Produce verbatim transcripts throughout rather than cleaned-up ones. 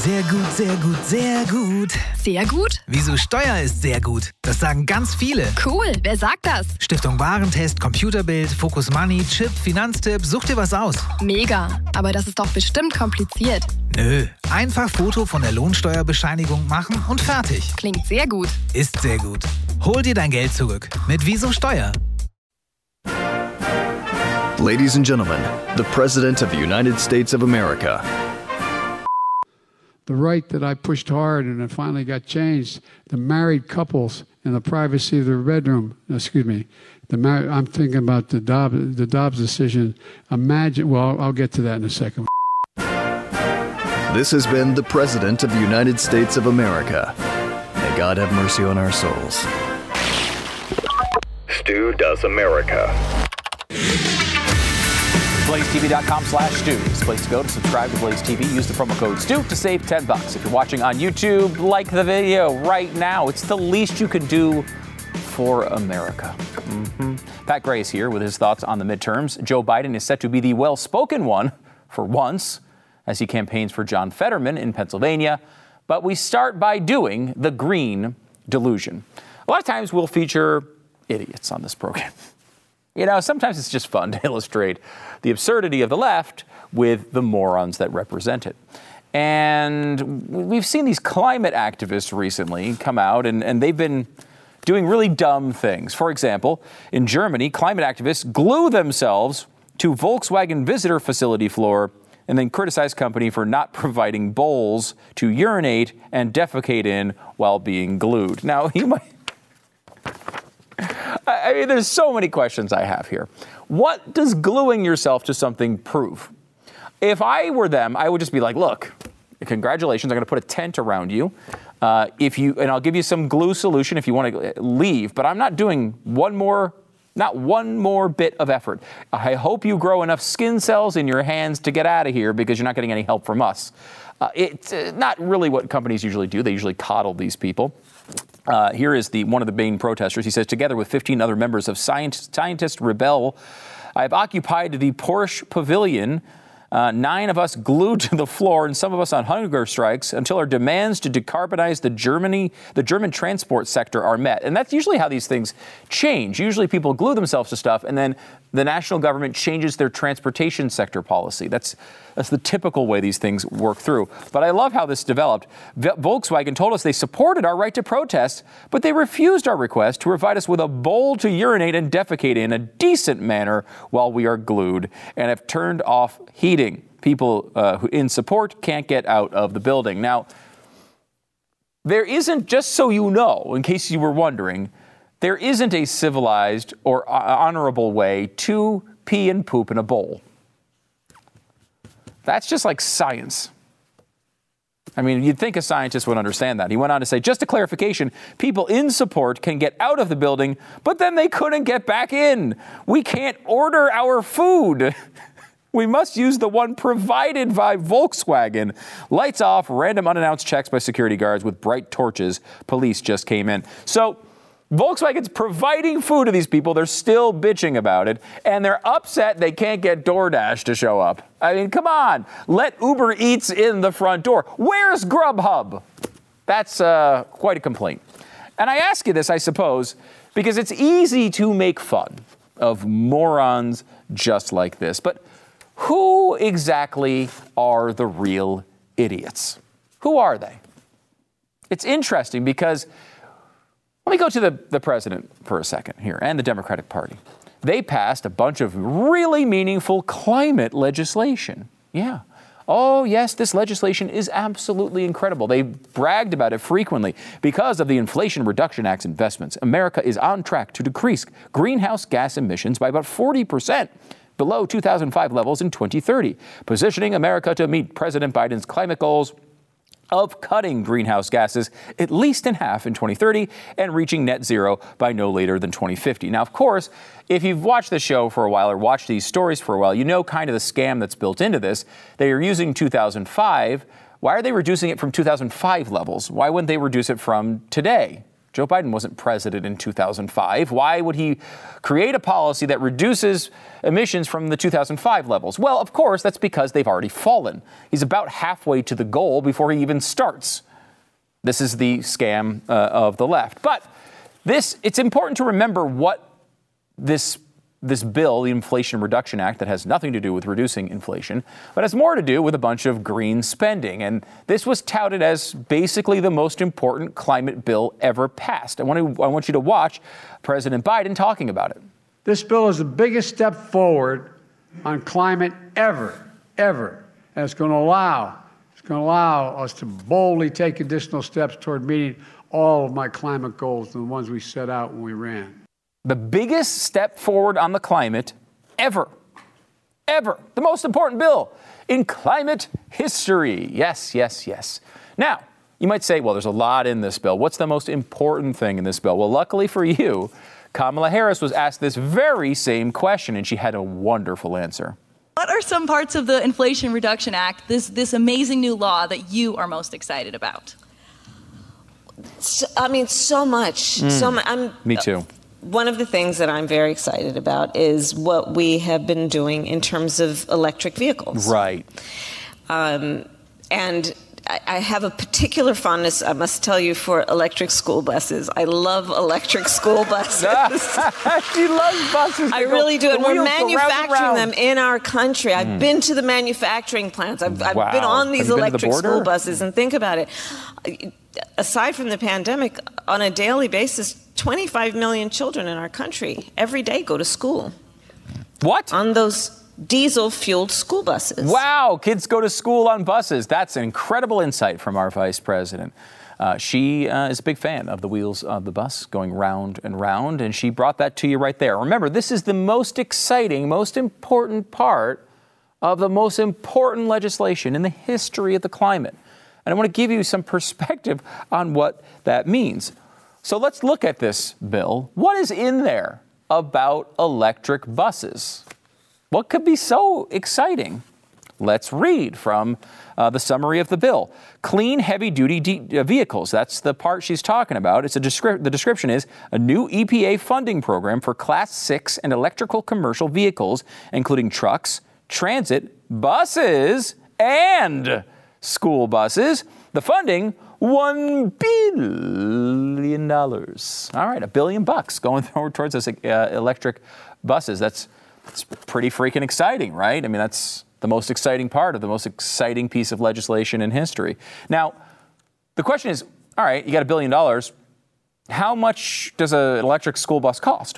Sehr gut, sehr gut, sehr gut. Sehr gut? Wieso Steuer ist sehr gut? Das sagen ganz viele. Cool, wer sagt das? Stiftung Warentest, Computerbild, Focus Money, Chip, Finanztipp, such dir was aus. Mega, aber das ist doch bestimmt kompliziert. Nö, einfach Foto von der Lohnsteuerbescheinigung machen und fertig. Klingt sehr gut. Ist sehr gut. Hol dir dein Geld zurück mit Wieso Steuer. Ladies and gentlemen, the President of the United States of America. The right that I pushed hard and it finally got changed, the married couples in the privacy of their bedroom, excuse me, the mar- I'm thinking about the Dobbs, the Dobbs decision. Imagine, well, I'll get to that in a second. This has been the President of the United States of America. May God have mercy on our souls. Stu Does America. Blaze T V dot com slash Stu is the place to go to subscribe to Blaze T V. Use the promo code Stu to save ten bucks. If you're watching on YouTube, like the video right now. It's the least you can do for America. Mm-hmm. Pat Gray is here with his thoughts on the midterms. Joe Biden is set to be the well-spoken one for once as he campaigns for John Fetterman in Pennsylvania. But we start by doing the green delusion. A lot of times we'll feature idiots on this program. You know, sometimes it's just fun to illustrate the absurdity of the left with the morons that represent it. And we've seen these climate activists recently come out, and, and they've been doing really dumb things. For example, in Germany, climate activists glue themselves to Volkswagen visitor facility floor and then criticize company for not providing bowls to urinate and defecate in while being glued. Now, you might... I mean, there's so many questions I have here. What does gluing yourself to something prove? If I were them, I would just be like, look, congratulations, I'm going to put a tent around you. Uh, if you, and I'll give you some glue solution if you want to leave, but I'm not doing one more, not one more bit of effort. I hope you grow enough skin cells in your hands to get out of here because you're not getting any help from us. Uh, it's uh, not really what companies usually do. They usually coddle these people. Uh, here is the one of the main protesters. He says, together with fifteen other members of Scientist, Scientist Rebel, I have occupied the Porsche Pavilion, uh, nine of us glued to the floor and some of us on hunger strikes until our demands to decarbonize the Germany, the German transport sector are met. And that's usually how these things change. Usually people glue themselves to stuff and then the national government changes their transportation sector policy. That's That's the typical way these things work through. But I love how this developed. Volkswagen told us they supported our right to protest, but they refused our request to provide us with a bowl to urinate and defecate in a decent manner while we are glued and have turned off heating. People uh, who in support can't get out of the building. Now, there isn't, just so you know, in case you were wondering, there isn't a civilized or honorable way to pee and poop in a bowl. That's just like science. I mean, you'd think a scientist would understand that. He went on to say, just a clarification, people in support can get out of the building, but then they couldn't get back in. We can't order our food. We must use the one provided by Volkswagen. Lights off, random unannounced checks by security guards with bright torches. Police just came in. So Volkswagen's providing food to these people. They're still bitching about it. And they're upset they can't get DoorDash to show up. I mean, come on. Let Uber Eats in the front door. Where's Grubhub? That's uh, quite a complaint. And I ask you this, I suppose, because it's easy to make fun of morons just like this. But who exactly are the real idiots? Who are they? It's interesting because... Let me go to the, the president for a second here and the Democratic Party. They passed a bunch of really meaningful climate legislation. Yeah. Oh, yes, this legislation is absolutely incredible. They bragged about it frequently. Because of the Inflation Reduction Act's investments, America is on track to decrease greenhouse gas emissions by about forty percent below two thousand five levels in twenty thirty, positioning America to meet President Biden's climate goals of cutting greenhouse gases at least in half in twenty thirty and reaching net zero by no later than twenty fifty. Now, of course, if you've watched the show for a while or watched these stories for a while, you know kind of the scam that's built into this. They are using two thousand five. Why are they reducing it from two thousand five levels? Why wouldn't they reduce it from today, Joe Biden wasn't president in two thousand five. Why would he create a policy that reduces emissions from the two thousand five levels? Well, of course, that's because they've already fallen. He's about halfway to the goal before he even starts. This is the scam uh, of the left. But this, it's important to remember what this This bill, the Inflation Reduction Act, that has nothing to do with reducing inflation, but has more to do with a bunch of green spending. And this was touted as basically the most important climate bill ever passed. I want to, I want you to watch President Biden talking about it. This bill is the biggest step forward on climate ever, ever. And it's going to allow, it's going to allow us to boldly take additional steps toward meeting all of my climate goals, the ones we set out when we ran. The biggest step forward on the climate ever, ever. The most important bill in climate history. Yes, yes, yes. Now, you might say, well, there's a lot in this bill. What's the most important thing in this bill? Well, luckily for you, Kamala Harris was asked this very same question, and she had a wonderful answer. What are some parts of the Inflation Reduction Act, this, this amazing new law, that you are most excited about? So, I mean, so much. Mm, so much. I'm, me too. One of the things that I'm very excited about is what we have been doing in terms of electric vehicles. Right. Um, and I, I have a particular fondness, I must tell you, for electric school buses. I love electric school buses. She loves buses. I really do. And we're manufacturing around. them in our country. I've mm. been to the manufacturing plants. I've, I've wow. been on these electric the school buses. And think about it. Aside from the pandemic, on a daily basis, twenty-five million children in our country every day go to school. What? On those diesel-fueled school buses. Wow, kids go to school on buses. That's an incredible insight from our vice president. Uh, she uh, is a big fan of the wheels of the bus going round and round, and she brought that to you right there. Remember, this is the most exciting, most important part of the most important legislation in the history of the climate. And I want to give you some perspective on what that means. So let's look at this bill. What is in there about electric buses? What could be so exciting? Let's read from uh, the summary of the bill. Clean heavy-duty de- uh, vehicles. That's the part she's talking about. It's a descri- the description is a new E P A funding program for Class six and electrical commercial vehicles, including trucks, transit, buses, and school buses. The funding, one billion dollars. All right, a billion bucks going forward towards those uh, electric buses. That's, that's pretty freaking exciting, right? I mean, that's the most exciting part of the most exciting piece of legislation in history. Now, the question is, all right, you got a billion dollars. How much does an electric school bus cost?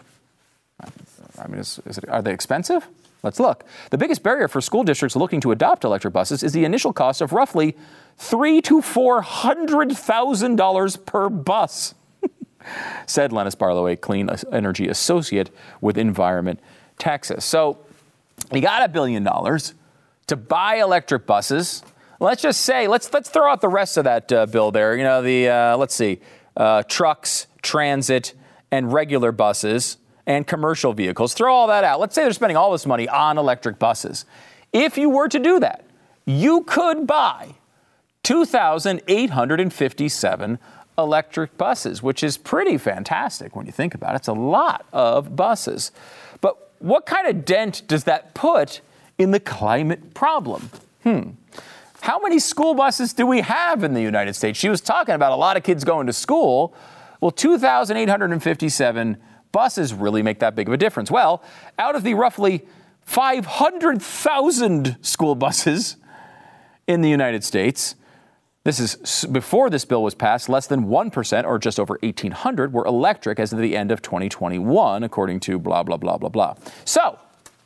I mean, is, is it, are they expensive? Let's look. The biggest barrier for school districts looking to adopt electric buses is the initial cost of roughly three to four hundred thousand dollars per bus, said Lennis Barlow, a clean energy associate with Environment Texas. So you got a billion dollars to buy electric buses. Let's just say, let's let's throw out the rest of that uh, bill there. You know, the uh, let's see, uh, trucks, transit, and regular buses, and commercial vehicles. Throw all that out. Let's say they're spending all this money on electric buses. If you were to do that, you could buy two thousand eight hundred fifty-seven electric buses, which is pretty fantastic when you think about it. It's a lot of buses. But what kind of dent does that put in the climate problem? Hmm. How many school buses do we have in the United States? She was talking about a lot of kids going to school. Well, two thousand eight hundred fifty-seven buses really make that big of a difference. Well, out of the roughly five hundred thousand school buses in the United States, this is before this bill was passed, less than one percent, or just over eighteen hundred, were electric as of the end of twenty twenty-one, according to blah, blah, blah, blah, blah. So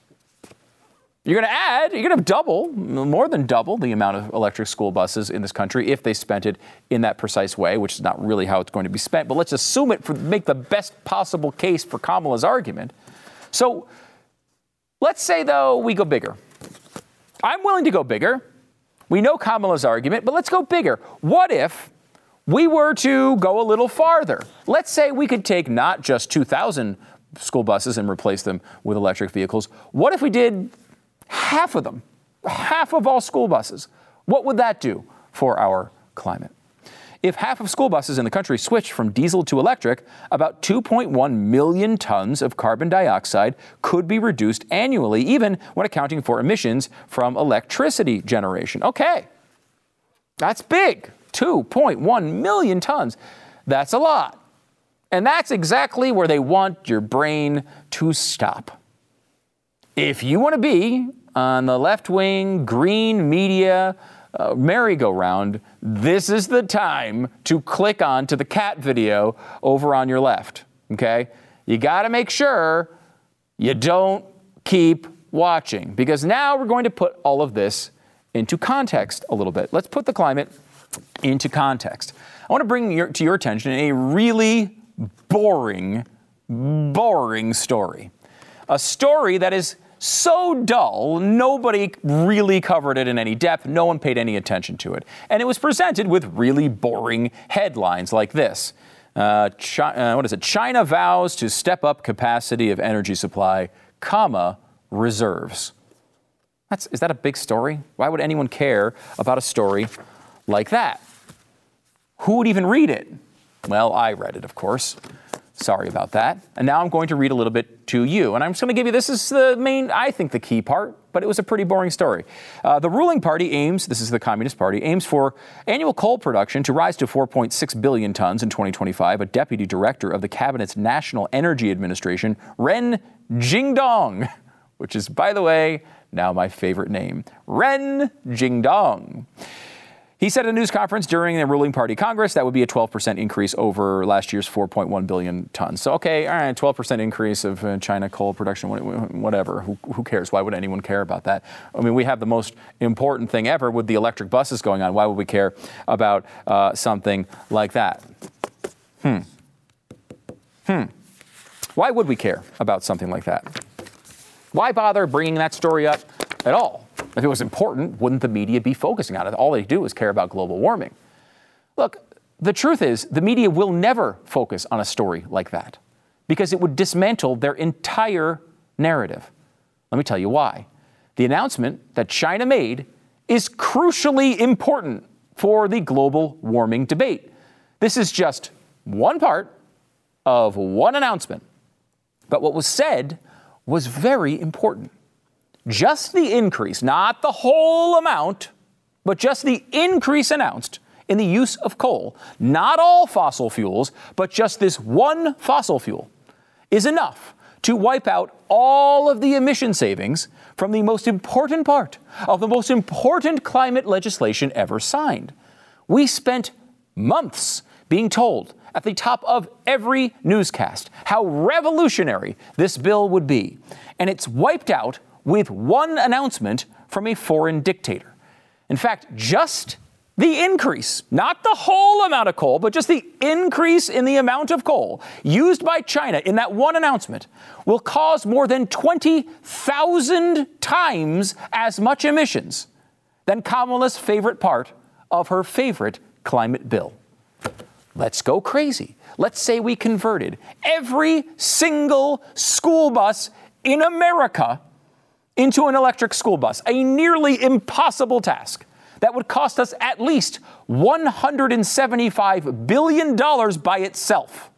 you're going to add, you're going to double, more than double the amount of electric school buses in this country if they spent it in that precise way, which is not really how it's going to be spent. But let's assume it for make the best possible case for Kamala's argument. So let's say, though, we go bigger. I'm willing to go bigger. We know Kamala's argument, but let's go bigger. What if we were to go a little farther? Let's say we could take not just two thousand school buses and replace them with electric vehicles. What if we did half of them, half of all school buses? What would that do for our climate? If half of school buses in the country switch from diesel to electric, about two point one million tons of carbon dioxide could be reduced annually, even when accounting for emissions from electricity generation. Okay, that's big. two point one million tons. That's a lot. And that's exactly where they want your brain to stop. If you want to be on the left-wing green media uh, merry-go-round, this is the time to click on to the cat video over on your left, okay? You got to make sure you don't keep watching, because now we're going to put all of this into context a little bit. Let's put the climate into context. I want to bring your, to your attention a really boring, boring story. A story that is so dull, nobody really covered it in any depth. No one paid any attention to it. And it was presented with really boring headlines like this. Uh, Chi- uh, what is it? China vows to step up capacity of energy supply, comma, reserves. That's, is that a big story? Why would anyone care about a story like that? Who would even read it? Well, I read it, of course. Sorry about that. And now I'm going to read a little bit to you. And I'm just going to give you, this is the main, I think, the key part, but it was a pretty boring story. Uh, the ruling party aims, this is the Communist Party, aims for annual coal production to rise to four point six billion tons in twenty twenty-five. A deputy director of the cabinet's National Energy Administration, Ren Jingdong, which is, by the way, now my favorite name, Ren Jingdong. He said at a news conference during the ruling party Congress that would be a twelve percent increase over last year's four point one billion tons. So, okay, all right, twelve percent increase of uh, China coal production, whatever. Who, who cares? Why would anyone care about that? I mean, we have the most important thing ever with the electric buses going on. Why would we care about uh, something like that? Hmm. Hmm. Why would we care about something like that? Why bother bringing that story up at all? If it was important, wouldn't the media be focusing on it? All they do is care about global warming. Look, the truth is the media will never focus on a story like that because it would dismantle their entire narrative. Let me tell you why. The announcement that China made is crucially important for the global warming debate. This is just one part of one announcement. But what was said was very important. Just the increase, not the whole amount, but just the increase announced in the use of coal, not all fossil fuels, but just this one fossil fuel, is enough to wipe out all of the emission savings from the most important part of the most important climate legislation ever signed. We spent months being told at the top of every newscast how revolutionary this bill would be, and it's wiped out with one announcement from a foreign dictator. In fact, just the increase, not the whole amount of coal, but just the increase in the amount of coal used by China in that one announcement will cause more than twenty thousand times as much emissions than Kamala's favorite part of her favorite climate bill. Let's go crazy. Let's say we converted every single school bus in America into an electric school bus, a nearly impossible task that would cost us at least one hundred seventy-five billion dollars by itself.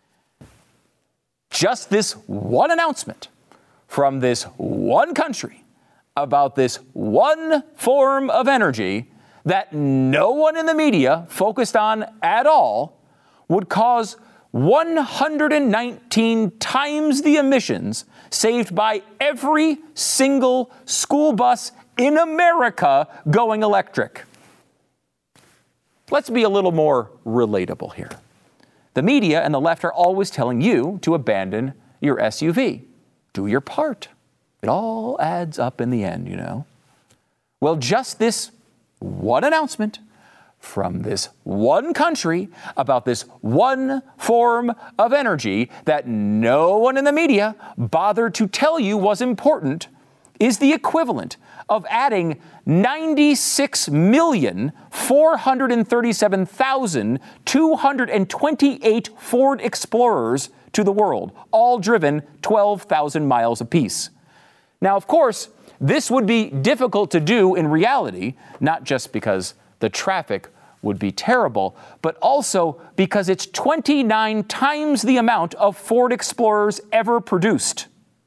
Just this one announcement from this one country about this one form of energy that no one in the media focused on at all would cause one hundred nineteen times the emissions saved by every single school bus in America going electric. Let's be a little more relatable here. The media and the left are always telling you to abandon your S U V. Do your part. It all adds up in the end, you know. Well, just this one announcement from this one country about this one form of energy that no one in the media bothered to tell you was important is the equivalent of adding ninety-six million, four hundred thirty-seven thousand, two hundred twenty-eight Ford Explorers to the world, all driven twelve thousand miles apiece. Now, of course, this would be difficult to do in reality, not just because the traffic would be terrible, but also because it's twenty-nine times the amount of Ford Explorers ever produced.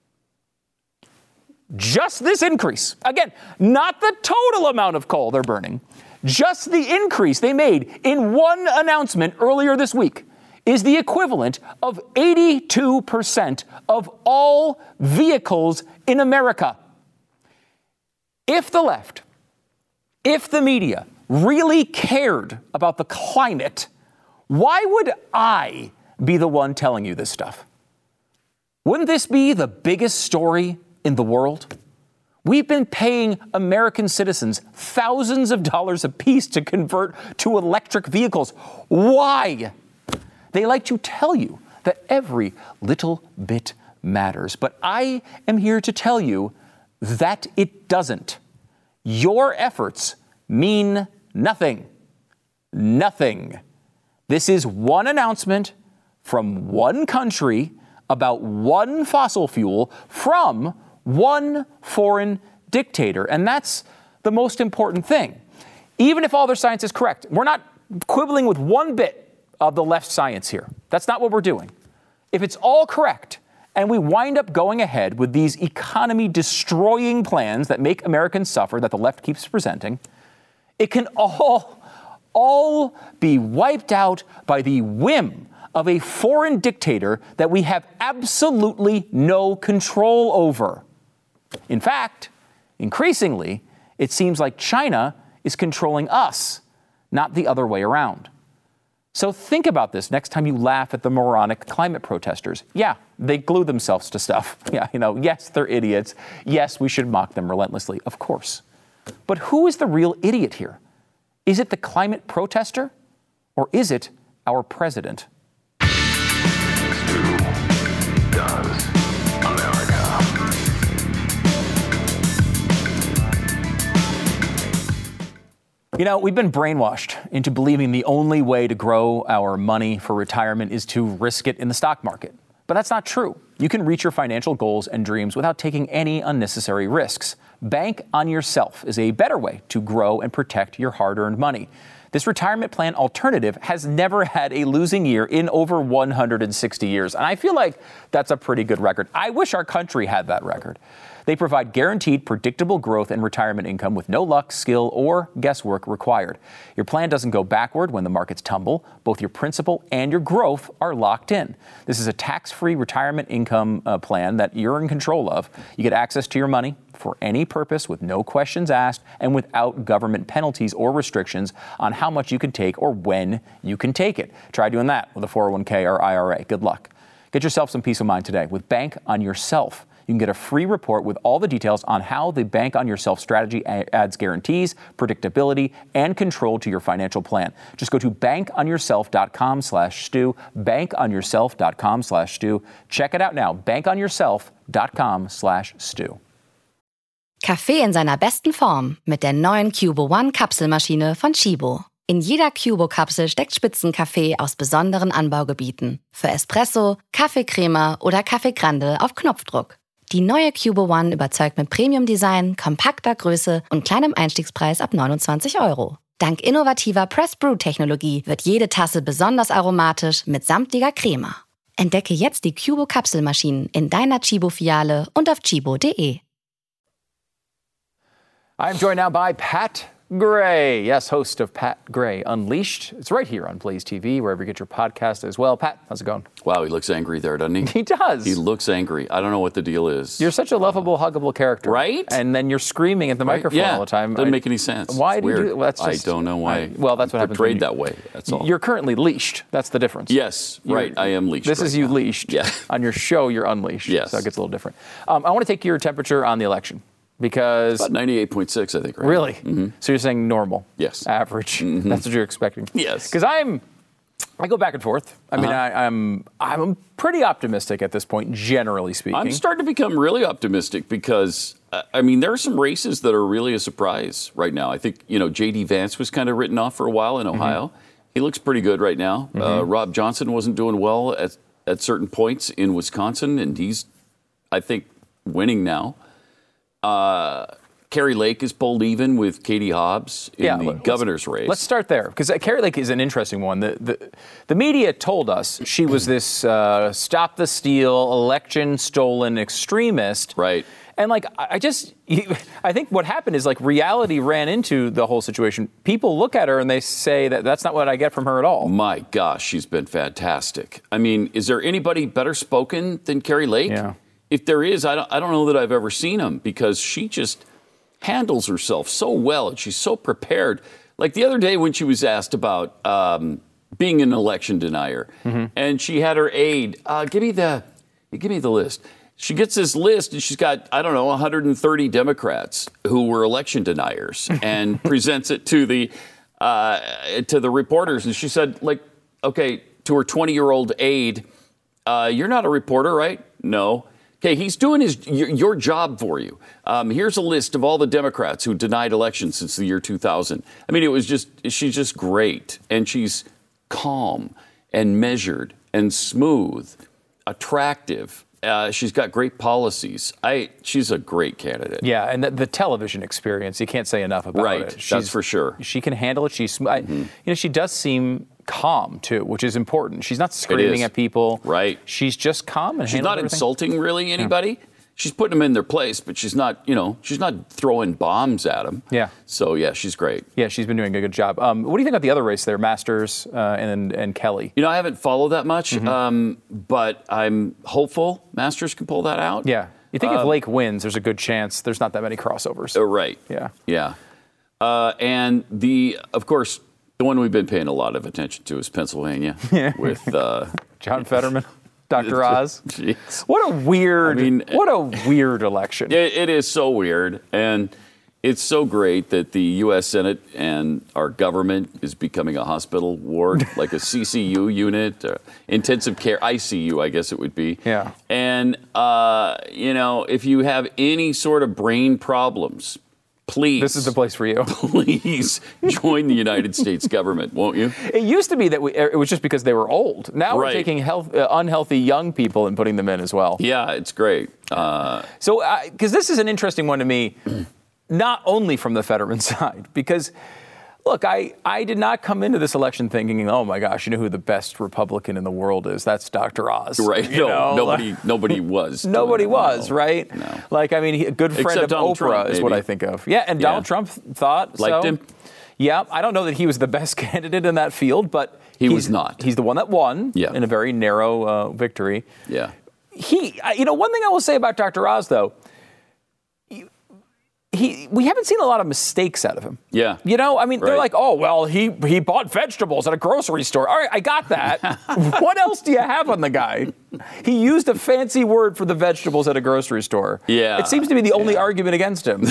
Just this increase, again, not the total amount of coal they're burning, just the increase they made in one announcement earlier this week is the equivalent of eighty-two percent of all vehicles in America. If the left, if the media really cared about the climate, why would I be the one telling you this stuff? Wouldn't this be the biggest story in the world? We've been paying American citizens thousands of dollars apiece to convert to electric vehicles. Why? They like to tell you that every little bit matters. But I am here to tell you that it doesn't. Your efforts mean nothing. Nothing. This is one announcement from one country about one fossil fuel from one foreign dictator. And that's the most important thing. Even if all their science is correct, we're not quibbling with one bit of the left science here. That's not what we're doing. If it's all correct, and we wind up going ahead with these economy-destroying plans that make Americans suffer, that the left keeps presenting, it can all, all be wiped out by the whim of a foreign dictator that we have absolutely no control over. In fact, increasingly, it seems like China is controlling us, not the other way around. So think about this next time you laugh at the moronic climate protesters. Yeah, they glue themselves to stuff. Yeah, you know, yes, they're idiots. Yes, we should mock them relentlessly, of course. But who is the real idiot here? Is it the climate protester, or is it our president? Stu does America. You know, we've been brainwashed into believing the only way to grow our money for retirement is to risk it in the stock market. But that's not true. You can reach your financial goals and dreams without taking any unnecessary risks. Bank on yourself is a better way to grow and protect your hard-earned money. This retirement plan alternative has never had a losing year in over one hundred sixty years. And I feel like that's a pretty good record. I wish our country had that record. They provide guaranteed, predictable growth and retirement income with no luck, skill, or guesswork required. Your plan doesn't go backward when the markets tumble. Both your principal and your growth are locked in. This is a tax-free retirement income uh, plan that you're in control of. You get access to your money for any purpose with no questions asked and without government penalties or restrictions on how much you can take or when you can take it. Try doing that with a four oh one k or I R A. Good luck. Get yourself some peace of mind today with Bank on Yourself. You can get a free report with all the details on how the Bank on Yourself strategy adds guarantees, predictability, and control to your financial plan. Just go to bankonyourself.com slash Stu, bankonyourself.com slash Stu. Check it out now, bankonyourself.com slash Stu. Kaffee in seiner besten Form mit der neuen Cubo One Kapselmaschine von Chibo. In jeder Cubo-Kapsel steckt Spitzenkaffee aus besonderen Anbaugebieten. Für Espresso, Kaffeecrema oder Kaffee Grande auf Knopfdruck. Die neue Cubo One überzeugt mit Premium-Design, kompakter Größe und kleinem Einstiegspreis ab neunundzwanzig Euro. Dank innovativer Press-Brew-Technologie wird jede Tasse besonders aromatisch mit samtiger Crema. Entdecke jetzt die Cubo-Kapselmaschinen in deiner Chibo-Filiale und auf chibo punkt de. I'm joined now by Pat Gray, yes, host of Pat Gray Unleashed. It's right here on Blaze T V, wherever you get your podcast as well. Pat, how's it going? Wow, he looks angry there, doesn't he? He does. He looks angry. I don't know what the deal is. You're such a lovable, huggable character. Right? And then you're screaming at the Right? microphone yeah. all the time. Doesn't I, make any sense. Why it's do you weird. do well, that's just, I don't know why. I, well, that's what I'm happens. portrayed You, that way. That's all. You're currently leashed. That's the difference. Yes, You're, right. I am leashed. This right is you now. leashed. Yeah. On your show, you're unleashed. Yes. So it gets a little different. Um, I want to take your temperature on the election. Because about ninety-eight point six, I think, right? Really? Mm-hmm. So you're saying normal? Yes. Average? Mm-hmm. That's what you're expecting? Yes. Because I'm, I go back and forth. I mean, uh-huh. I, I'm, I'm pretty optimistic at this point, generally speaking. I'm starting to become really optimistic because, uh, I mean, there are some races that are really a surprise right now. I think, you know, J D Vance was kind of written off for a while in Ohio. Mm-hmm. He looks pretty good right now. Mm-hmm. Uh, Rob Johnson wasn't doing well at, at certain points in Wisconsin, and he's, I think, winning now. Uh, Carrie Lake is pulled even with Katie Hobbs in Yeah, the let's- governor's race. Let's start there, because Carrie Lake is an interesting one. The, the, the media told us she was this uh, stop the steal, election stolen extremist. Right. And, like, I I just, I think what happened is, like, reality ran into the whole situation. People look at her and they say that that's not what I get from her at all. My gosh, she's been fantastic. I mean, is there anybody better spoken than Carrie Lake? Yeah. If there is, I don't, I don't know that I've ever seen him, because she just handles herself so well and she's so prepared. Like the other day when she was asked about um, being an election denier, Mm-hmm. and she had her aide, uh, give me the, give me the list. She gets this list, and she's got, I don't know, one hundred thirty Democrats who were election deniers, and presents it to the uh, to the reporters. And she said, like, okay, to her twenty-year-old aide, uh, you're not a reporter, right? No. Okay, he's doing his your, your job for you. Um, here's a list of all the Democrats who denied elections since the year two thousand. I mean, it was just, she's just great. And she's calm and measured and smooth, attractive. Uh, she's got great policies. I she's a great candidate. Yeah, and the, the television experience, you can't say enough about Right, it. that's She's- for sure. She can handle it. She's, I, Mm-hmm. you know, she does seem calm too, which is important. She's not screaming is. at people. Right. She's just calm and She's handles not everything. insulting really anybody. She's putting them in their place, but she's not, you know, she's not throwing bombs at them. Yeah. So yeah, she's great. Yeah, she's been doing a good job. Um, what do you think about the other race there, Masters uh, and and Kelly? You know, I haven't followed that much, Mm-hmm. um, but I'm hopeful Masters can pull that out. Yeah. You think if Um, Lake wins, there's a good chance there's not that many crossovers. Uh, right. Yeah. Yeah. Uh, and the, of course, the one we've been paying a lot of attention to is Pennsylvania with uh, John Fetterman, Doctor Oz. Jeez. What a weird, I mean, what a weird election. It, it is so weird, and it's so great that the U S Senate and our government is becoming a hospital ward, like a C C U unit, uh, intensive care, I C U, I guess it would be. Yeah. And, uh, you know, if you have any sort of brain problems, please. This is the place for you. Please join the United States government, won't you? It used to be that we, it was just because they were old. Now we're Right. taking health, uh, unhealthy young people and putting them in as well. Yeah, it's great. Uh, So, because this is an interesting one to me, not only from the Fetterman side, because, look, I, I did not come into this election thinking, oh my gosh, you know who the best Republican in the world is? That's Doctor Oz. right. You No, know? nobody, nobody was. Nobody doing was, that. right? No. Like, I mean, he, a good friend Except of Donald Oprah Trump, is what maybe. I think of. Yeah, and Yeah. Donald Trump thought Liked so. him? Yeah, I don't know that he was the best candidate in that field, but He he's- was not. He's the one that won Yeah. in a very narrow uh, victory. Yeah. He, I- you know, one thing I will say about Doctor Oz, though, he, he, we haven't seen a lot of mistakes out of him. Yeah. You know, I mean, they're Right. like, oh, well, he he bought vegetables at a grocery store. All right, I got that. What else do you have on the guy? He used a fancy word for the vegetables at a grocery store. Yeah. It seems to be the only Yeah. argument against him.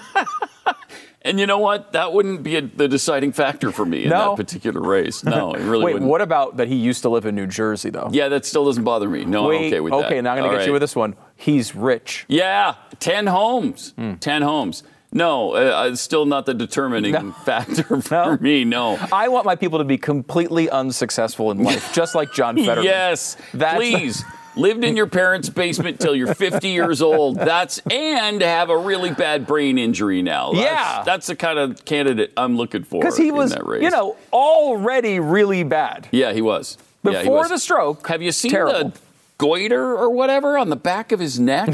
And you know what? That wouldn't be a, the deciding factor for me in No. that particular race. No, it really Wait, wouldn't. what about that he used to live in New Jersey, though? Yeah, that still doesn't bother me. No, Wait, I'm okay with that. okay, now I'm going All to get right. you with this one. He's rich. Yeah, ten homes. Hmm. ten homes. No, uh, it's still not the determining No. factor for No. me. No. I want my people to be completely unsuccessful in life, just like John Fetterman. Yes, That's- please. Lived in your parents' basement till you're fifty years old. That's and have a really bad brain injury now. That's, Yeah. that's the kind of candidate I'm looking for. Because he in was, that race. you know, already really bad. Yeah, he was. Yeah, he Before was. the stroke, Have you seen terrible. the goiter or whatever on the back of his neck?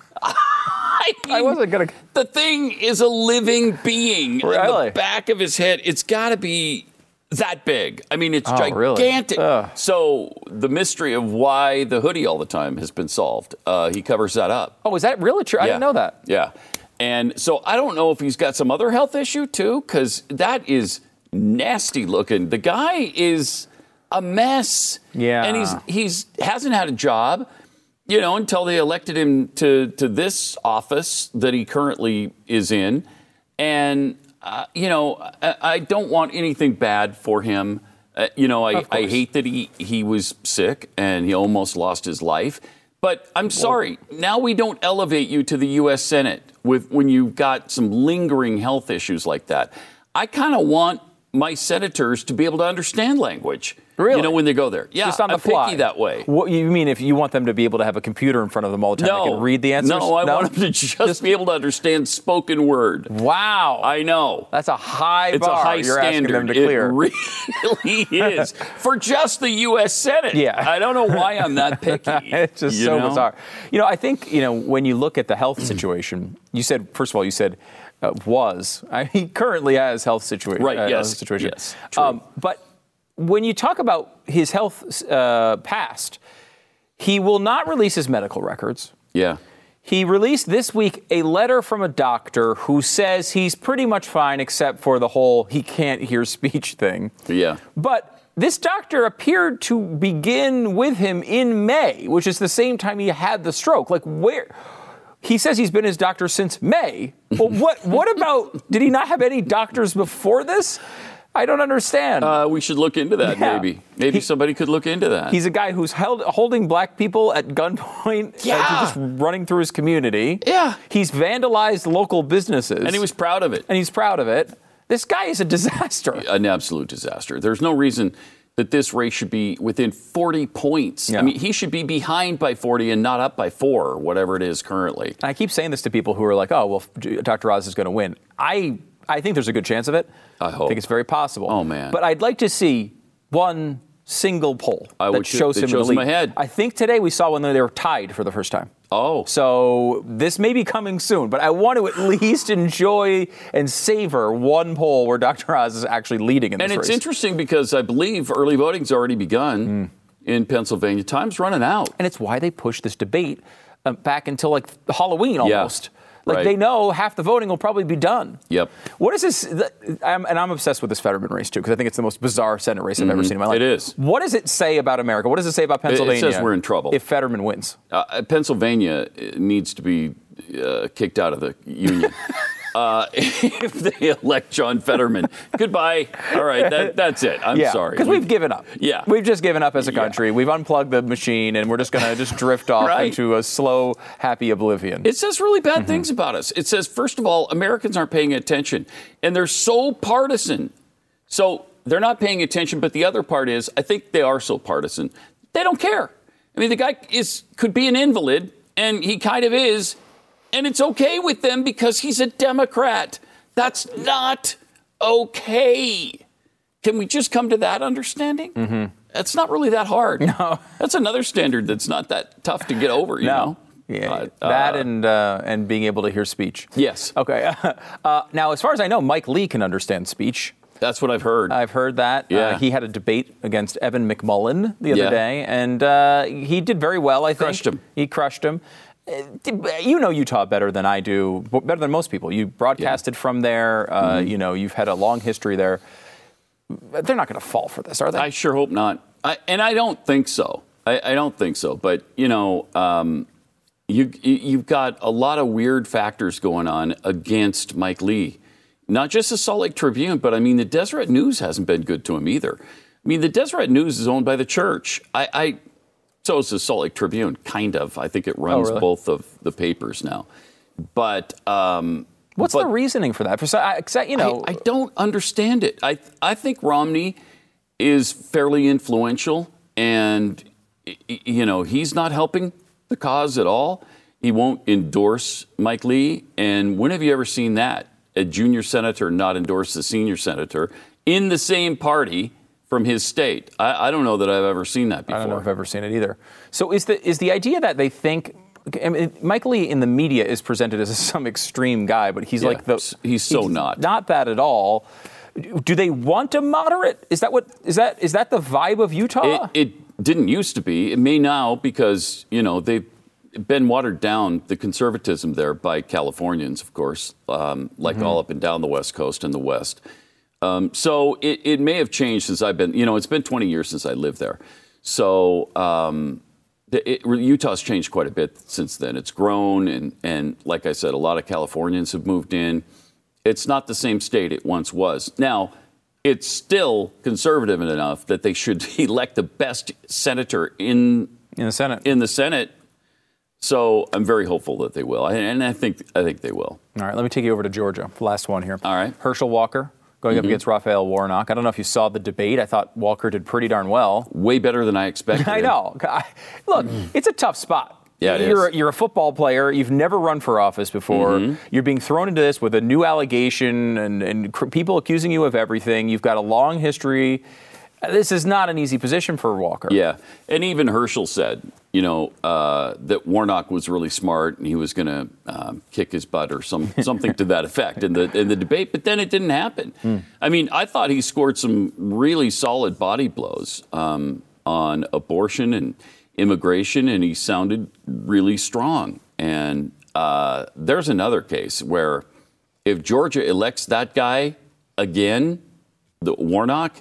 I, mean, I wasn't going to... The thing is a living being. Really? In the back of his head, it's got to be that big. I mean, it's Oh, really? gigantic. Ugh. So the mystery of why the hoodie all the time has been solved. Uh, he covers that up. Oh, is that really true? I Yeah. didn't know that. Yeah. And so I don't know if he's got some other health issue too, because that is nasty looking. The guy is a mess. Yeah. And he's he's hasn't had a job, you know, until they elected him to to this office that he currently is in. And uh, you know, I, I don't want anything bad for him. Uh, you know, I, I hate that he he was sick and he almost lost his life. But I'm sorry. Now we don't elevate you to the U S Senate with when you've got some lingering health issues like that. I kind of want my senators to be able to understand language. Really? You know, when they go there. Yeah, Just on the I'm fly. picky that way. What you mean if you want them to be able to have a computer in front of them all the time? No. They can read the answers? No, I want them to just, just be able to understand spoken word. Wow. I know. That's a high it's bar a high you're standard. asking them to clear. It really is. For just the U S Senate. Yeah. I don't know why I'm that picky. It's just you so know? bizarre. You know, I think, you know, when you look at the health situation, you said, first of all, you said uh, was. I, he currently has health situation. Right, uh, yes. health situation. Yes, true. Um, but when you talk about his health uh, past, he will not release his medical records. Yeah. He released this week a letter from a doctor who says he's pretty much fine except for the whole he can't hear speech thing. Yeah. But this doctor appeared to begin with him in May, which is the same time he had the stroke. Like, where? He says he's been his doctor since May. Well, what, what about, did he not have any doctors before this? I don't understand. Uh, we should look into that, Yeah. maybe. Maybe He- somebody could look into that. He's a guy who's held, holding black people at gunpoint, Yeah. uh, just running through his community. Yeah. He's vandalized local businesses. and he was proud of it. And he's proud of it. This guy is a disaster. An absolute disaster. There's no reason that this race should be within forty points. Yeah. I mean, he should be behind by forty and not up by four, or whatever it is currently. And I keep saying this to people who are like, oh, well, Doctor Oz is going to win. I I think there's a good chance of it. I hope. I think it's very possible. Oh, man. But I'd like to see one single poll I that would- shows that him shows in the him lead. ahead. I think today we saw one that they were tied for the first time. Oh. So this may be coming soon, but I want to at least enjoy and savor one poll where Doctor Oz is actually leading in this And it's race. interesting because I believe early voting's already begun in Pennsylvania. Time's running out. And it's why they pushed this debate uh, back until like Halloween Yeah, almost. Like right. they know half the voting will probably be done. Yep. What is this? The, I'm, and I'm obsessed with this Fetterman race too because I think it's the most bizarre Senate race I've ever seen in my life. It is. What does it say about America? What does it say about Pennsylvania? It says we're in trouble. If Fetterman wins. Uh, Pennsylvania needs to be uh, kicked out of the union. uh, if they elect John Fetterman. Goodbye. All right, that, that's it. I'm yeah, sorry. Because we've given up. Yeah. We've just given up as a Yeah. country. We've unplugged the machine and we're just going to just drift off Right. into a slow, happy oblivion. It says really bad things about us. It says, first of all, Americans aren't paying attention, and they're so partisan. So they're not paying attention, but the other part is, I think they are so partisan. They don't care. I mean, the guy is could be an invalid, and he kind of is, and it's okay with them because he's a Democrat. That's not okay. Can we just come to that understanding? Mm-hmm. It's not really that hard. No. That's another standard that's not that tough to get over, you No. know? Yeah, But, that uh, and uh, and being able to hear speech. Yes. Okay. Uh, now, as far as I know, Mike Lee can understand speech. That's what I've heard. I've heard that. Yeah. Uh, he had a debate against Evan McMullen the other Yeah. day, and uh, he did very well, I think. Crushed him. He crushed him. Uh, You know Utah better than I do, better than most people. You broadcasted from there. Uh, Mm-hmm. You know, you've had a long history there. They're not going to fall for this, are they? I sure hope not. I, and I don't think so. I, I don't think so. But, you know, um, you, you- you've got a lot of weird factors going on against Mike Lee. Not just the Salt Lake Tribune, but, I mean, the Deseret News hasn't been good to him either. I mean, the Deseret News is owned by the church. I, I so is the Salt Lake Tribune, kind of. I think it runs really? both of the papers now. But um, What's but the reasoning for that? For, I- 'cause I- you know, I, I don't understand it. I I think Romney is fairly influential, and y- y- you know he's not helping the cause at all. He won't endorse Mike Lee, and when have you ever seen that? A junior senator not endorse the senior senator in the same party from his state. I, I don't know that I've ever seen that before. I don't know if I've ever seen it either. So is the is the idea that they think I mean, Mike Lee in the media is presented as some extreme guy, but he's Yeah, like the he's so not. not that at all. Do they want a moderate? Is that what is that is that the vibe of Utah? It, it didn't used to be. It may now because, you know, they've been watered down, the conservatism there, by Californians, of course, um, like Mm-hmm. all up and down the West Coast and the West. Um, so it, it may have changed since I've been, you know, it's been twenty years since I lived there. So um, the, it, Utah's changed quite a bit since then. It's grown, and, and like I said, a lot of Californians have moved in. It's not the same state it once was. Now, it's still conservative enough that they should elect the best senator in in the Senate. in the Senate. So I'm very hopeful that they will, and I think I think they will. All right, let me take you over to Georgia. Last one here. All right. Herschel Walker going Mm-hmm. up against Raphael Warnock. I don't know if you saw the debate. I thought Walker did pretty darn well. Way better than I expected. I know. I- Look, it's a tough spot. Yeah, it you're, is. You're a football player. You've never run for office before. Mhm. You're being thrown into this with a new allegation and, and cr- people accusing you of everything. You've got a long history. This is not an easy position for Walker. Yeah, and even Herschel said, you know, uh, that Warnock was really smart and he was going to um, kick his butt or some something to that effect in the in the debate. But then it didn't happen. Mm. I mean, I thought he scored some really solid body blows um, on abortion and immigration, and he sounded really strong. And uh, there's another case where if Georgia elects that guy again, the Warnock.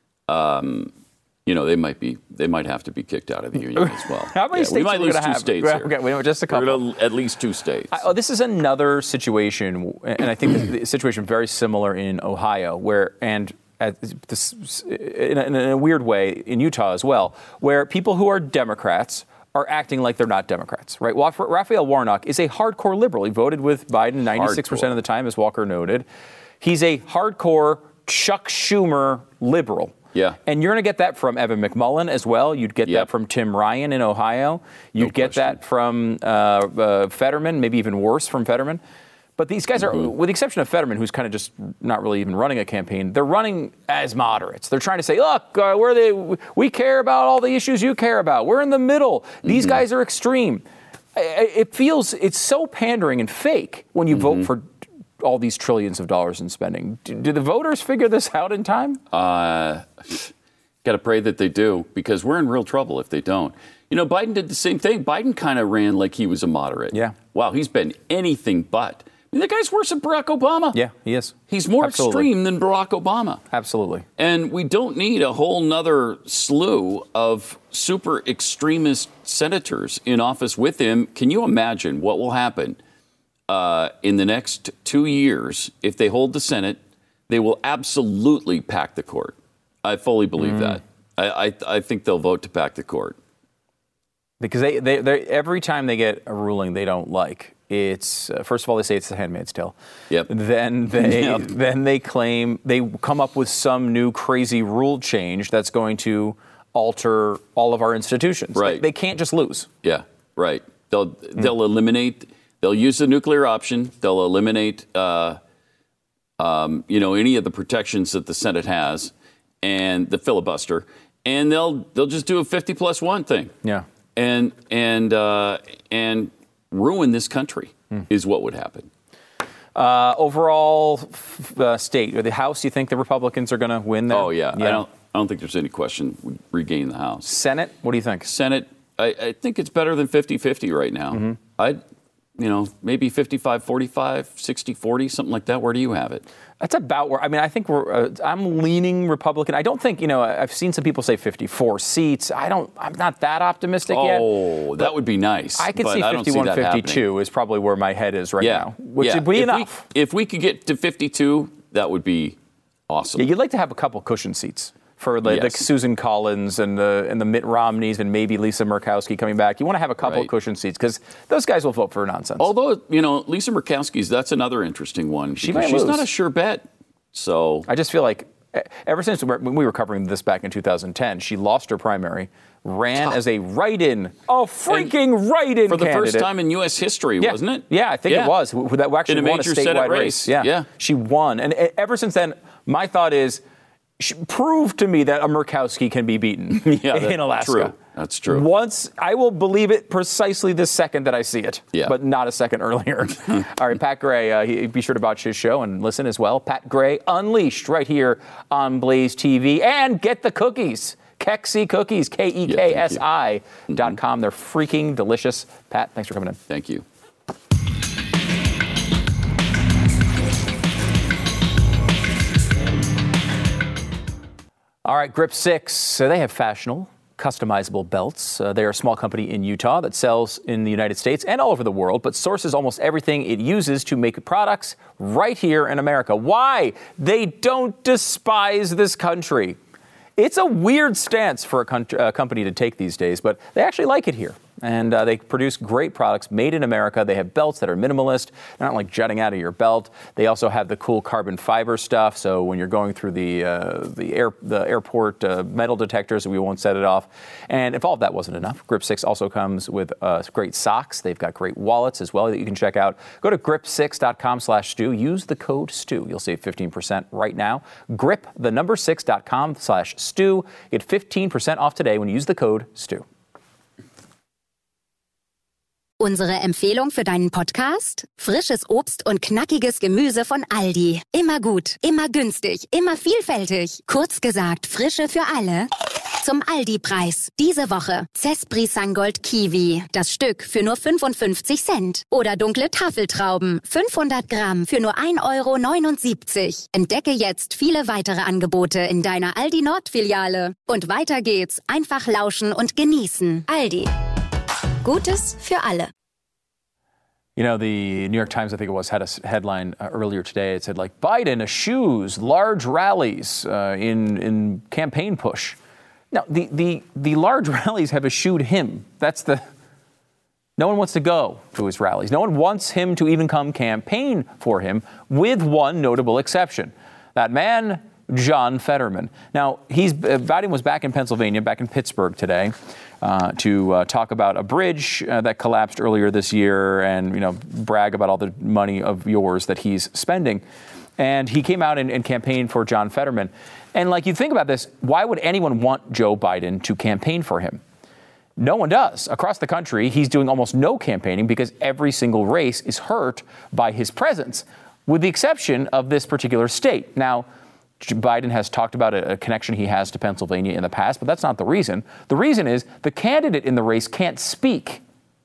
Um, you know, they might be, they might have to be kicked out of the union as well. How many Yeah, states we might are we lose gonna two have? states here. Okay, wait, just a We're couple. gonna- at least two states. I, oh, this is another situation, and I think this, the situation very similar in Ohio, where and at this, in, a, in a weird way in Utah as well, where people who are Democrats are acting like they're not Democrats, right? Well, Raphael Warnock is a hardcore liberal. He voted with Biden ninety-six percent of the time, as Walker noted. He's a hardcore Chuck Schumer liberal. Yeah. And you're going to get that from Evan McMullin as well. You'd get Yep. that from Tim Ryan in Ohio. You'd No get question. that from uh, uh, Fetterman, maybe even worse from Fetterman. But these guys are, Mm-hmm. with the exception of Fetterman, who's kind of just not really even running a campaign, they're running as moderates. They're trying to say, look, uh, we're the, we care about all the issues you care about. We're in the middle. These Mm-hmm. guys are extreme. I- I- It feels, it's so pandering and fake when you Mm-hmm. vote for all these trillions of dollars in spending. Do, do the voters figure this out in time? Uh, Got to pray that they do, because we're in real trouble if they don't. You know, Biden did the same thing. Biden kind of ran like he was a moderate. Yeah. Wow, he's been anything but. I mean, the guy's worse than Barack Obama. Yeah, he is. He's more Absolutely. extreme than Barack Obama. Absolutely. And we don't need a whole nother slew of super extremist senators in office with him. Can you imagine what will happen uh, in the next two years if they hold the Senate? They will absolutely pack the court. I fully believe Mm. that. I, I I think they'll vote to pack the court. Because they, they, they every time they get a ruling they don't like, it's uh, first of all they say it's the Handmaid's Tale. Yep. Then they Yep. then they claim they come up with some new crazy rule change that's going to alter all of our institutions. Right. They, they can't just lose. Yeah, right. They'll they'll eliminate. They'll use the nuclear option. They'll eliminate, uh, um, you know, any of the protections that the Senate has, and the filibuster, and they'll they'll just do a fifty plus one thing. Yeah. And and uh, and ruin this country is what would happen. Uh, overall f- uh, state or the House, you think the Republicans are going to win there? Oh yeah. I don't I don't think there's any question we regain the House. Senate, what do you think? Senate, I, I think it's better than fifty-fifty right now. Mm-hmm. I'd, you know, maybe fifty-five forty-five, sixty forty, something like that. Where do you have it? That's about where, I mean, I think we're, uh, I'm leaning Republican. I don't think, you know, I've seen some people say fifty-four seats. I don't, I'm not that optimistic yet. Oh, that would be nice. I could but see I don't see fifty-one, that happening. fifty-two is probably where my head is right Yeah. now, which yeah. would be if enough. We, if we could get to fifty-two, that would be awesome. Yeah, you'd like to have a couple cushion seats for the, Yes. the Susan Collins and the and the Mitt Romneys and maybe Lisa Murkowski coming back. You want to have a couple Right. of cushion seats because those guys will vote for nonsense. Although, you know, Lisa Murkowski's, that's another interesting one. She because might she's lose. not a sure bet. So I just feel like eh, ever since we were- when we were covering this back in two thousand ten, she lost her primary, ran as a write-in, a freaking write-in for the candidate. first time in U S history, Yeah. wasn't it? Yeah, I think Yeah. it was. Who- That actually In a won a major statewide Senate race. race. Yeah. Yeah. She won. And eh, ever since then, my thought is, sh- prove to me that a Murkowski can be beaten Yeah, in that's Alaska. true. That's true. Once, I will believe it precisely the second that I see it, Yeah. but not a second earlier. All right, Pat Gray, uh, he, be sure to watch his show and listen as well. Pat Gray Unleashed right here on Blaze T V. And get the cookies. Kexi Cookies, K E K S I dot com. They're freaking delicious. Pat, thanks for coming in. Thank you. All right, Grip six, so they have fashionable, customizable belts. Uh, they're a small company in Utah that sells in the United States and all over the world, but sources almost everything it uses to make products right here in America. Why? They don't despise this country. It's a weird stance for a, country, a company to take these days, but they actually like it here. And uh, they produce great products made in America. They have belts that are minimalist. They're not like jutting out of your belt. They also have the cool carbon fiber stuff. So when you're going through the uh, the air the airport uh, metal detectors, we won't set it off. And if all of that wasn't enough, Grip six also comes with uh, great socks. They've got great wallets as well that you can check out. Go to grip six dot com slash stew. Use the code STEW. You'll save fifteen percent right now. Grip the number six dot com slash stew. Get fifteen percent off today when you use the code STEW. Unsere Empfehlung für deinen Podcast? Frisches Obst und knackiges Gemüse von Aldi. Immer gut, immer günstig, immer vielfältig. Kurz gesagt, Frische für alle. Zum Aldi-Preis. Diese Woche Cespri Sangold Kiwi. Das Stück für nur fünfundfünfzig Cent. Oder dunkle Tafeltrauben. fünfhundert Gramm für nur ein Euro neunundsiebzig. Entdecke jetzt viele weitere Angebote in deiner Aldi Nord-Filiale. Und weiter geht's. Einfach lauschen und genießen. Aldi. Gutes für alle. You know, the New York Times, I think it was, had a headline uh, earlier today. It said, like, Biden eschews large rallies uh, in, in campaign push. Now, the, the, the large rallies have eschewed him. That's the... No one wants to go to his rallies. No one wants him to even come campaign for him, with one notable exception. That man, John Fetterman. Now, he's uh, Biden was back in Pennsylvania, back in Pittsburgh today, uh, to uh, talk about a bridge uh, that collapsed earlier this year and, you know, brag about all the money of yours that he's spending. And he came out and, and campaigned for John Fetterman. And like you think about this, why would anyone want Joe Biden to campaign for him? No one does. Across the country, he's doing almost no campaigning because every single race is hurt by his presence, with the exception of this particular state. Now, Biden has talked about a, a connection he has to Pennsylvania in the past, but that's not the reason. The reason is the candidate in the race can't speak.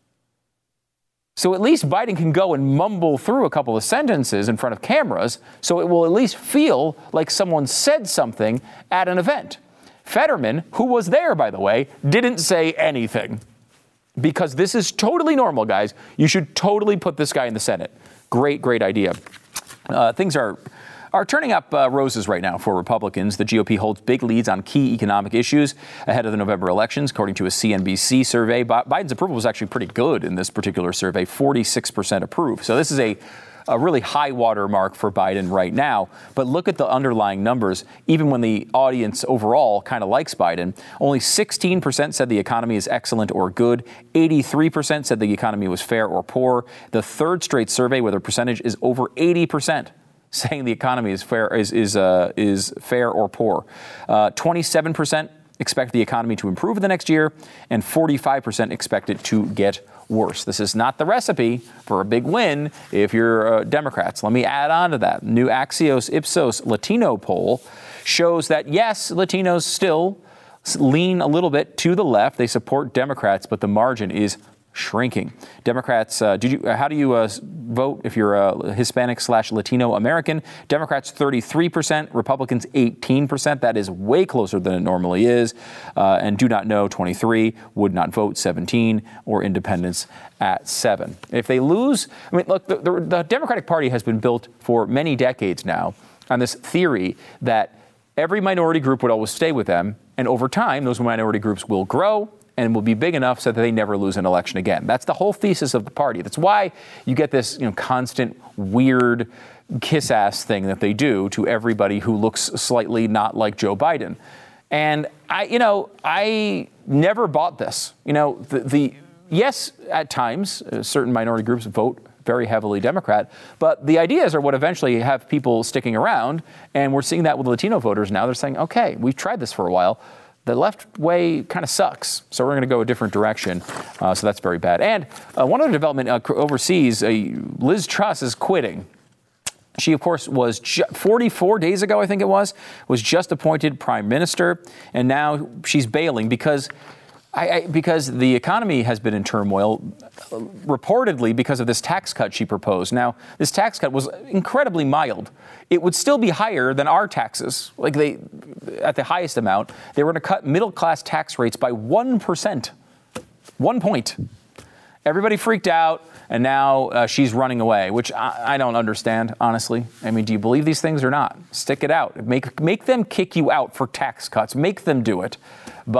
So at least Biden can go and mumble through a couple of sentences in front of cameras, so it will at least feel like someone said something at an event. Fetterman, who was there, by the way, didn't say anything. Because this is totally normal, guys. You should totally put this guy in the Senate. Great, great idea. Uh, things are... are turning up uh, roses right now for Republicans. The G O P holds big leads on key economic issues ahead of the November elections. According to a C N B C survey, Bi- Biden's approval was actually pretty good in this particular survey, forty-six percent approve. So this is a, a really high water mark for Biden right now. But look at the underlying numbers. Even when the audience overall kind of likes Biden, only sixteen percent said the economy is excellent or good. eighty-three percent said the economy was fair or poor. The third straight survey where the percentage is over eighty percent. Saying the economy is fair is is uh, is fair or poor. Uh, twenty-seven percent expect the economy to improve in the next year, and forty-five percent expect it to get worse. This is not the recipe for a big win if you're uh, Democrats. Let me add on to that. New Axios Ipsos Latino poll shows that, yes, Latinos still lean a little bit to the left. They support Democrats, but the margin is shrinking. Democrats, uh, did you, uh, how do you uh, vote if you're a Hispanic slash Latino American? Democrats thirty-three percent, Republicans eighteen percent. That is way closer than it normally is. Uh, and do not know twenty-three, would not vote seventeen, or independents at seven. If they lose, I mean, look, the, the, the Democratic Party has been built for many decades now on this theory that every minority group would always stay with them, and over time, those minority groups will grow and will be big enough so that they never lose an election again. That's the whole thesis of the party. That's why you get this, you know, constant weird kiss-ass thing that they do to everybody who looks slightly not like Joe Biden. And I, you know, I never bought this. You know, the, the yes, at times, uh, certain minority groups vote very heavily Democrat, but the ideas are what eventually have people sticking around, and we're seeing that with Latino voters now. They're saying, okay, we've tried this for a while. The left way kind of sucks, so we're going to go a different direction. Uh, so that's very bad. And uh, one other development uh, overseas, uh, Liz Truss is quitting. She, of course, was ju- forty-four days ago, I think it was, was just appointed prime minister, and now she's bailing because I, I, because the economy has been in turmoil, uh, reportedly because of this tax cut she proposed. Now, this tax cut was incredibly mild. It would still be higher than our taxes, like they, at the highest amount. They were going to cut middle-class tax rates by one percent. One point. Everybody freaked out, and now uh, she's running away, which I, I don't understand, honestly. I mean, do you believe these things or not? Stick it out. Make, make them kick you out for tax cuts. Make them do it. But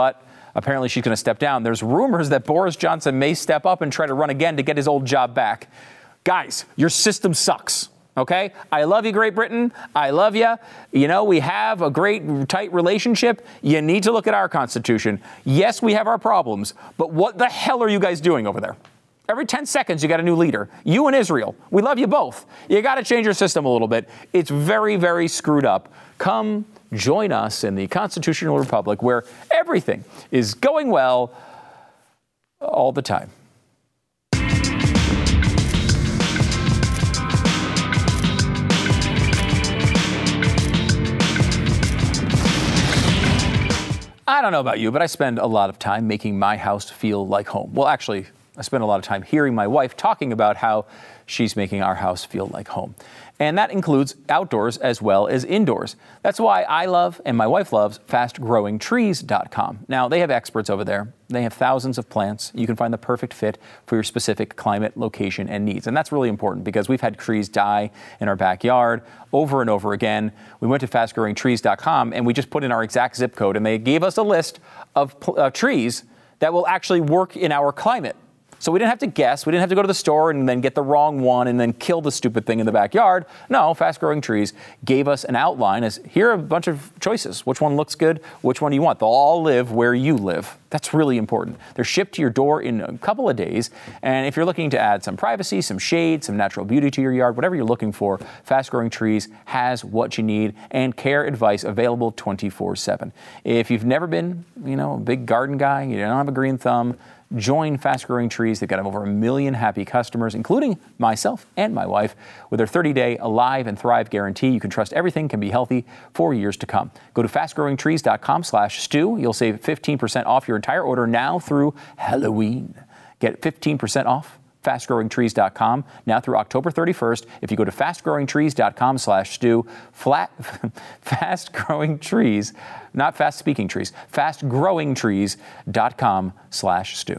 Apparently she's going to step down. There's rumors that Boris Johnson may step up and try to run again to get his old job back. Guys, your system sucks. Okay? I love you, Great Britain. I love you. You know, we have a great, tight relationship. You need to look at our Constitution. Yes, we have our problems, but what the hell are you guys doing over there? Every ten seconds, you got a new leader. You and Israel. We love you both. You got to change your system a little bit. It's very, very screwed up. Come join us in the Constitutional Republic where everything is going well all the time. I don't know about you, but I spend a lot of time making my house feel like home. Well, actually, I spend a lot of time hearing my wife talking about how she's making our house feel like home. And that includes outdoors as well as indoors. That's why I love and my wife loves fast growing trees dot com. Now, they have experts over there. They have thousands of plants. You can find the perfect fit for your specific climate, location, and needs. And that's really important because we've had trees die in our backyard over and over again. We went to fast growing trees dot com and we just put in our exact zip code and they gave us a list of uh, trees that will actually work in our climate. So we didn't have to guess. We didn't have to go to the store and then get the wrong one and then kill the stupid thing in the backyard. No, Fast Growing Trees gave us an outline as here are a bunch of choices. Which one looks good? Which one do you want? They'll all live where you live. That's really important. They're shipped to your door in a couple of days. And if you're looking to add some privacy, some shade, some natural beauty to your yard, whatever you're looking for, Fast Growing Trees has what you need and care advice available twenty-four seven. If you've never been, you know, a big garden guy, you don't have a green thumb, join Fast Growing Trees. They've got over a million happy customers, including myself and my wife. With their thirty-day Alive and Thrive guarantee, you can trust everything can be healthy for years to come. Go to fast growing trees dot com slash stew. You'll save fifteen percent off your entire order now through Halloween. Get fifteen percent off fast growing trees dot com now through October thirty-first. If you go to fast growing trees dot com slash stew, flat, Fast Growing Trees, not Fast Speaking Trees, fast growing trees dot com slash stew.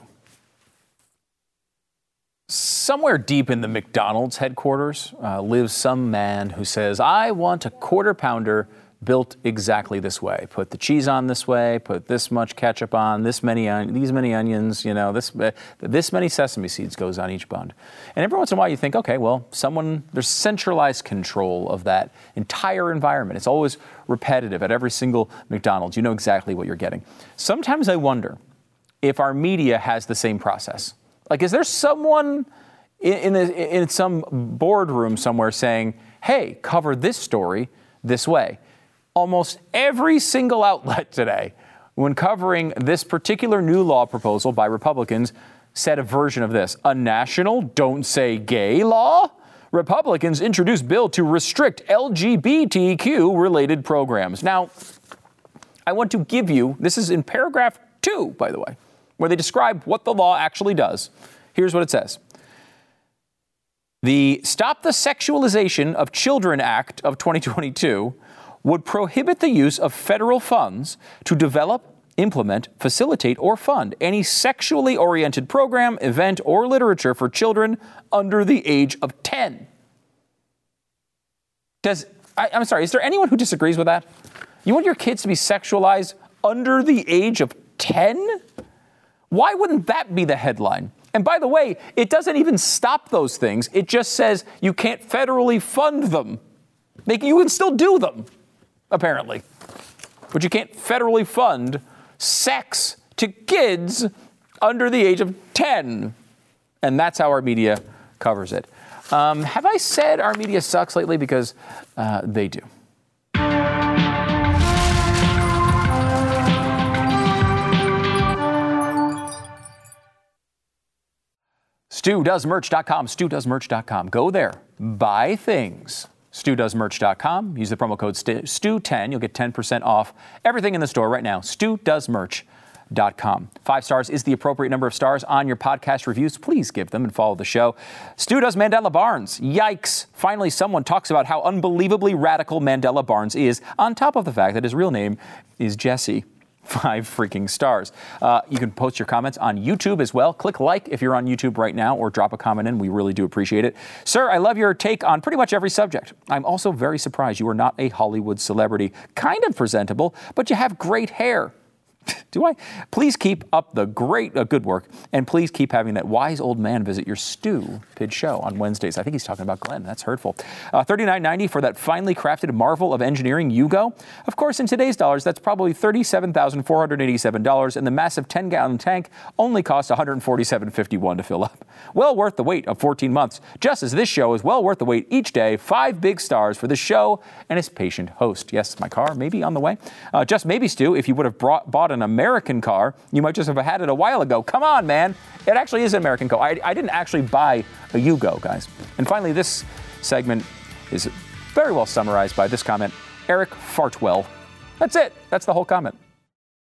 Somewhere deep in the McDonald's headquarters uh, lives some man who says, I want a quarter pounder built exactly this way. Put the cheese on this way, put this much ketchup on, this many on, these many onions, you know, this uh, this many sesame seeds goes on each bun. And every once in a while you think, okay, well, someone, there's centralized control of that entire environment. It's always repetitive at every single McDonald's. You know exactly what you're getting. Sometimes I wonder if our media has the same process. Like, is there someone in, in, the, in some boardroom somewhere saying, hey, cover this story this way? Almost every single outlet today, when covering this particular new law proposal by Republicans, said a version of this. A national don't say gay law? Republicans introduce bill to restrict L G B T Q-related programs. Now, I want to give you, this is in paragraph two, by the way, where they describe what the law actually does. Here's what it says. The Stop the Sexualization of Children Act of twenty twenty-two would prohibit the use of federal funds to develop, implement, facilitate, or fund any sexually oriented program, event, or literature for children under the age of ten. Does, I, I'm sorry, is there anyone who disagrees with that? You want your kids to be sexualized under the age of ten? Why wouldn't that be the headline? And by the way, it doesn't even stop those things. It just says you can't federally fund them. They, you can still do them, apparently. But you can't federally fund sex to kids under the age of ten. And that's how our media covers it. Um, have I said our media sucks lately? Because uh, they do. stu does merch dot com, stu does merch dot com. Go there, buy things. stu does merch dot com. Use the promo code stew ten. You'll get ten percent off everything in the store right now. stu does merch dot com. Five stars is the appropriate number of stars on your podcast reviews. Please give them and follow the show. Stu does Mandela Barnes. Yikes. Finally, someone talks about how unbelievably radical Mandela Barnes is, on top of the fact that his real name is Jesse. Five freaking stars. Uh, you can post your comments on YouTube as well. Click like if you're on YouTube right now, or drop a comment in. We really do appreciate it. Sir, I love your take on pretty much every subject. I'm also very surprised you are not a Hollywood celebrity. Kind of presentable, but you have great hair. Do I? Please keep up the great, uh, good work, and please keep having that wise old man visit your stupid show on Wednesdays. I think he's talking about Glenn. That's hurtful. Uh, thirty-nine ninety for that finely crafted marvel of engineering, Yugo. Of course, in today's dollars, that's probably thirty-seven thousand four hundred eighty-seven dollars, and the massive ten-gallon tank only costs one hundred forty-seven fifty-one to fill up. Well worth the wait of fourteen months, just as this show is well worth the wait each day. Five big stars for the show and its patient host. Yes, my car may be on the way. Uh, just maybe, Stu, if you would have brought, bought an American car, you might just have had it a while ago. Come on, man. It actually is an American car. I, I didn't actually buy a Yugo, guys. And finally, this segment is very well summarized by this comment. Eric Fartwell. That's it. That's the whole comment.